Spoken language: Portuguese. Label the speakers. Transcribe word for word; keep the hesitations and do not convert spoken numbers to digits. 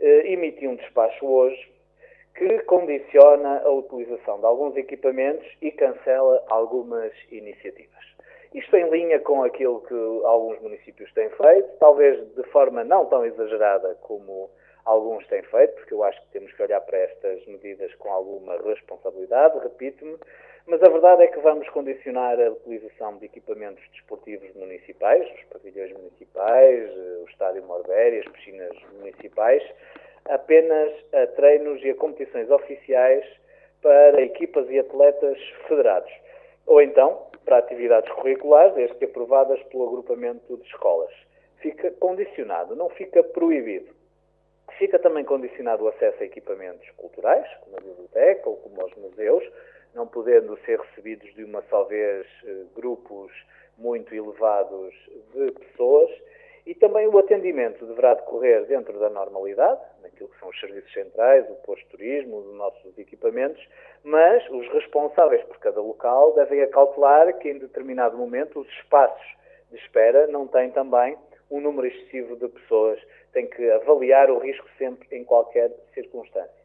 Speaker 1: eh, emitiu um despacho hoje que condiciona a utilização de alguns equipamentos e cancela algumas iniciativas. Isto em linha com aquilo que alguns municípios têm feito, talvez de forma não tão exagerada como alguns têm feito, porque eu acho que temos que olhar para estas medidas com alguma responsabilidade, repito-me, mas a verdade é que vamos condicionar a utilização de equipamentos desportivos municipais, os pavilhões municipais, o estádio Morberia, as piscinas municipais, apenas a treinos e a competições oficiais para equipas e atletas federados. Ou então, para atividades curriculares, desde que aprovadas pelo agrupamento de escolas. Fica condicionado, não fica proibido. Fica também condicionado o acesso a equipamentos culturais, como a biblioteca ou como aos museus, não podendo ser recebidos de uma só vez grupos muito elevados de pessoas, e também o atendimento deverá decorrer dentro da normalidade, naquilo que são os serviços centrais, o posto de turismo, os nossos equipamentos, mas os responsáveis por cada local devem acautelar que em determinado momento os espaços de espera não têm também um número excessivo de pessoas. Tem que avaliar o risco sempre em qualquer circunstância.